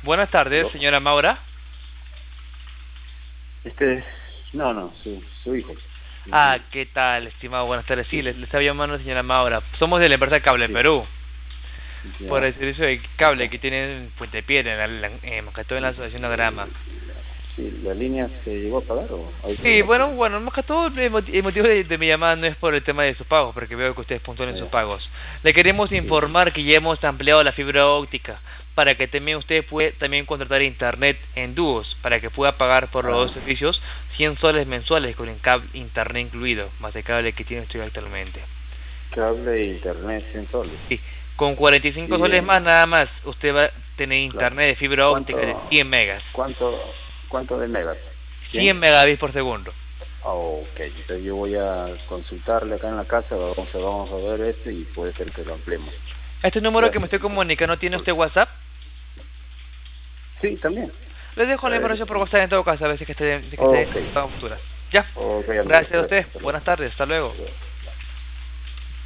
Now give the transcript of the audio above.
Buenas tardes, ¿Aló? señora Maura. No, su hijo. Ah, Ujú. ¿qué tal, estimado? Buenas tardes. Sí, Sí, le estaba llamando señora Maura. Somos de la empresa Cable sí, Perú, por ya, el servicio de cable acá. que tienen Puente Piedra, más que todo en la asociación de Grama. Sí, ¿la línea se llegó a pagar o hay Sí, problema bueno, aquí? más que todo el motivo de mi llamada no es por el tema de sus pagos, porque veo que ustedes puntúan sus Ya, pagos. Le queremos sí, informar que ya hemos ampliado la fibra óptica para que también usted pueda también contratar internet en dúos, para que pueda pagar por los dos ah, servicios 100 soles mensuales con el cable internet incluido, más el cable que tiene usted actualmente. cable e internet 100 soles. Sí, con 45 Y, soles más nada más, usted va a tener claro, internet de fibra óptica de 100 ¿cuánto, megas, cuánto de megas? 100 ¿100? megabits por segundo. Ah, ok, entonces yo voy a consultarle acá en la casa, vamos a ver esto y puede ser que lo ampliemos. Este número que me Gracias, estoy entonces. comunicando, ¿tiene Por- usted WhatsApp? Sí, también. Les dejo la Eh, información por WhatsApp en todo caso, a ver si que esté ok, en futuras. Ya. ok, amigo, Gracias a gracias, usted. hasta luego. Buenas tardes. Hasta luego. Hasta luego.